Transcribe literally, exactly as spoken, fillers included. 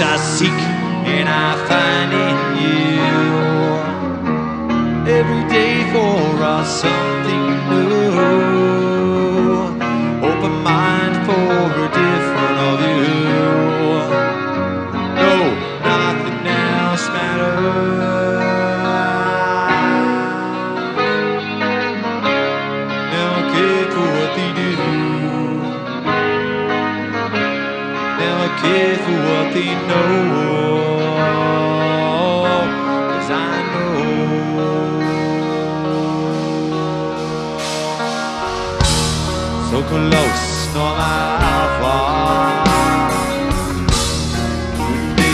I seek and I find in you. Every day for us something new. Open mind for a different of you. No, nothing else matters. Never care for what they do. Never care for what they know. 'Cause I know. So close, no matter